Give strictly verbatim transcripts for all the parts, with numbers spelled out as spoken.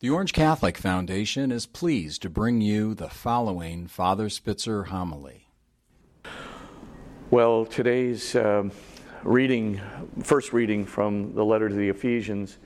The Orange Catholic Foundation is pleased to bring you the following Father Spitzer homily. Well, today's um, reading, first reading from the letter to the Ephesians,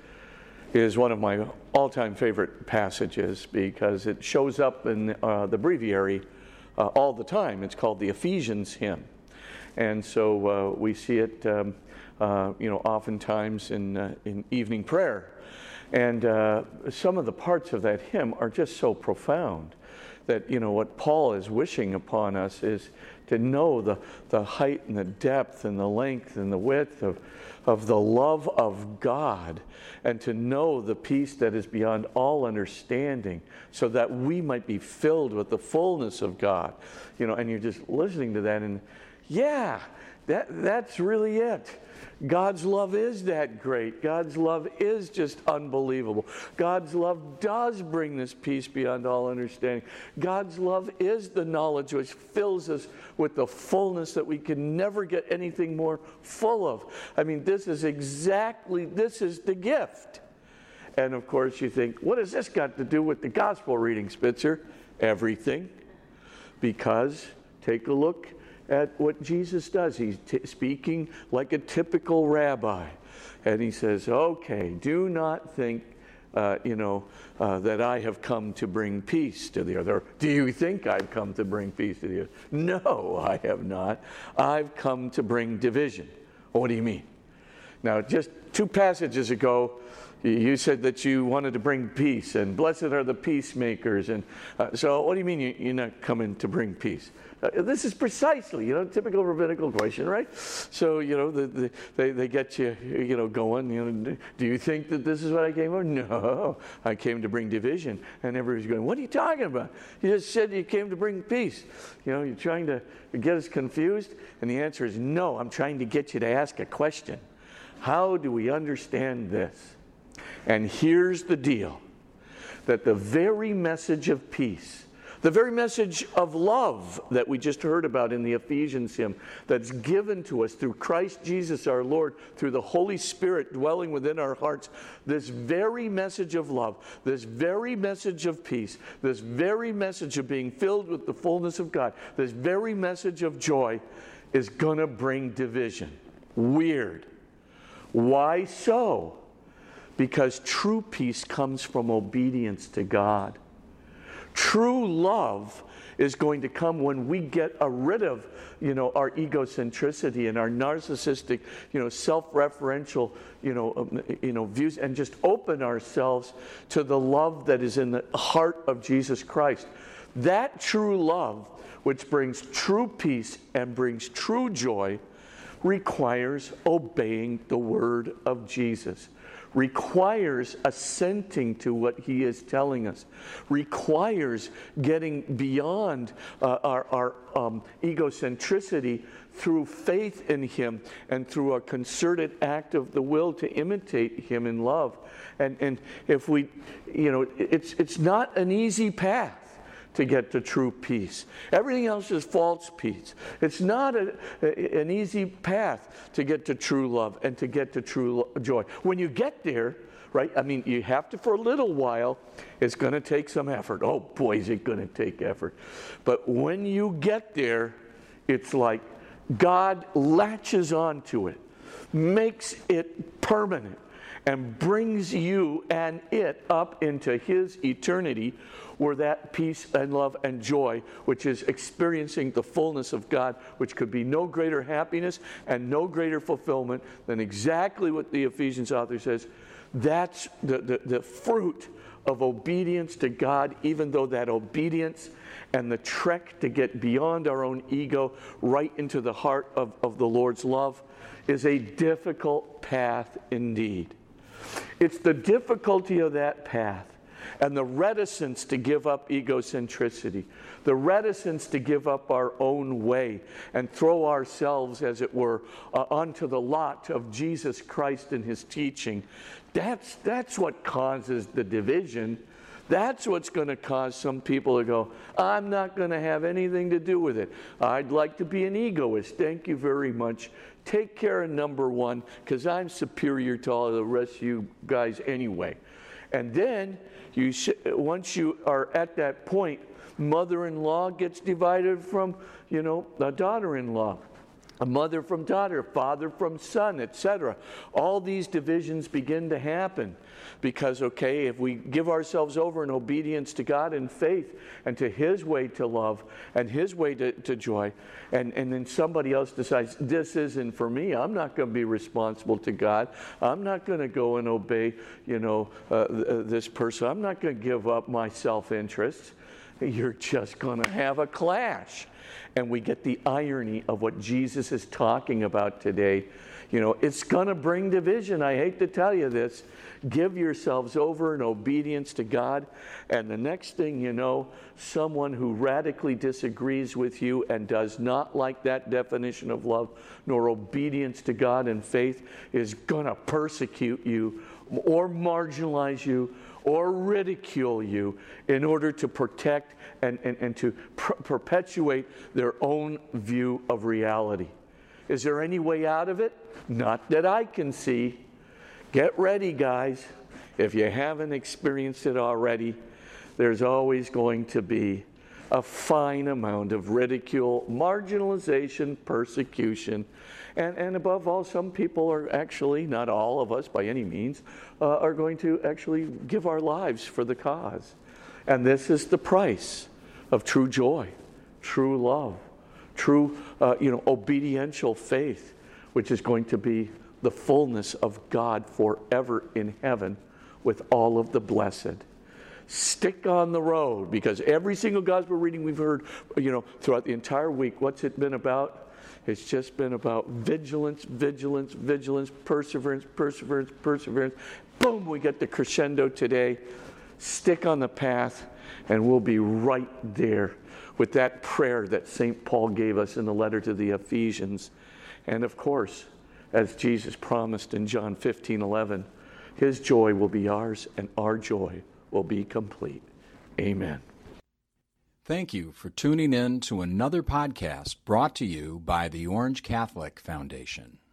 is one of my all-time favorite passages because it shows up in uh, the breviary uh, all the time. It's called the Ephesians hymn. And so uh, we see it, um, uh, you know, oftentimes in, uh, in evening prayer. And uh, some of the parts of that hymn are just so profound that, you know, what Paul is wishing upon us is to know the, the height and the depth and the length and the width of, of the love of God, and to know the peace that is beyond all understanding, so that we might be filled with the fullness of God. You know, and you're just listening to that and, yeah, that that's really it. God's love is that great. God's love is just unbelievable. God's love does bring this peace beyond all understanding. God's love is the knowledge which fills us with the fullness that we can never get anything more full of. I mean, this is exactly, this is the gift. And of course you think, what has this got to do with the gospel reading, Spitzer? Everything. Because, take a look at what Jesus does. He's t- speaking like a typical rabbi. And he says, okay, do not think, uh, you know, uh, that I have come to bring peace to the earth. Or do you think I've come to bring peace to the earth? No, I have not. I've come to bring division. Well, what do you mean? Now, just two passages ago, you said that you wanted to bring peace, and blessed are the peacemakers. And uh, so what do you mean you, you're not coming to bring peace? Uh, this is precisely, you know, typical rabbinical question, right? So, you know, the, the, they, they get you, you know, going. You know, do you think that this is what I came for? No, I came to bring division. And everybody's going, what are you talking about? You just said you came to bring peace. You know, you're trying to get us confused? And the answer is no, I'm trying to get you to ask a question. How do we understand this? And here's the deal, that the very message of peace, the very message of love that we just heard about in the Ephesians hymn, that's given to us through Christ Jesus our Lord, through the Holy Spirit dwelling within our hearts, this very message of love, this very message of peace, this very message of being filled with the fullness of God, this very message of joy is going to bring division. Weird. Why so? Because true peace comes from obedience to God. True love is going to come when we get rid of, you know, our egocentricity and our narcissistic, you know, self-referential, you know, um, you know, views, and just open ourselves to the love that is in the heart of Jesus Christ. That true love, which brings true peace and brings true joy, requires obeying the word of Jesus, requires assenting to what he is telling us, requires getting beyond uh, our, our um, egocentricity through faith in him and through a concerted act of the will to imitate him in love. And, and if we, you know, it's, it's not an easy path to get to true peace. Everything else is false peace. It's not a, a, an easy path to get to true love and to get to true joy. When you get there, right, I mean, you have to, for a little while, it's going to take some effort. Oh boy, is it going to take effort. But when you get there, it's like God latches onto it, makes it permanent, and brings you and it up into his eternity, where that peace and love and joy, which is experiencing the fullness of God, which could be no greater happiness and no greater fulfillment than exactly what the Ephesians author says. That's the, the, the fruit of obedience to God, even though that obedience and the trek to get beyond our own ego right into the heart of, of the Lord's love is a difficult path indeed. It's the difficulty of that path and the reticence to give up egocentricity, the reticence to give up our own way and throw ourselves, as it were, uh, onto the lot of Jesus Christ and his teaching. That's, that's what causes the division. That's what's going to cause some people to go, I'm not going to have anything to do with it. I'd like to be an egoist. Thank you very much. Take care of number one, because I'm superior to all the rest of you guys anyway. And then, you sh- once you are at that point, mother-in-law gets divided from, you know, a daughter-in-law. A mother from daughter, father from son, et cetera. All these divisions begin to happen because, okay, if we give ourselves over in obedience to God in faith and to His way to love and His way to, to joy, and, and then somebody else decides, this isn't for me, I'm not going to be responsible to God, I'm not going to go and obey, you know, uh, this person, I'm not going to give up my self-interest, you're just going to have a clash. And we get the irony of what Jesus is talking about today. You know, it's going to bring division. I hate to tell you this. Give yourselves over in obedience to God. And the next thing you know, someone who radically disagrees with you and does not like that definition of love, nor obedience to God and faith, is going to persecute you or marginalize you or ridicule you in order to protect and, and, and to pr- perpetuate their own view of reality. Is there any way out of it? Not that I can see. Get ready, guys. If you haven't experienced it already, there's always going to be a fine amount of ridicule, marginalization, persecution, and, and above all, some people are actually, not all of us by any means, uh, are going to actually give our lives for the cause. And this is the price of true joy, true love, true, uh, you know, obediential faith, which is going to be the fullness of God forever in heaven with all of the blessed. Stick on the road, because every single gospel reading we've heard, you know, throughout the entire week, what's it been about? It's just been about vigilance, vigilance, vigilance, perseverance, perseverance, perseverance. Boom, we get the crescendo today. Stick on the path, and we'll be right there with that prayer that Saint Paul gave us in the letter to the Ephesians. And of course, as Jesus promised in John fifteen eleven, His joy will be ours, and our joy will be complete. Amen. Thank you for tuning in to another podcast brought to you by the Orange Catholic Foundation.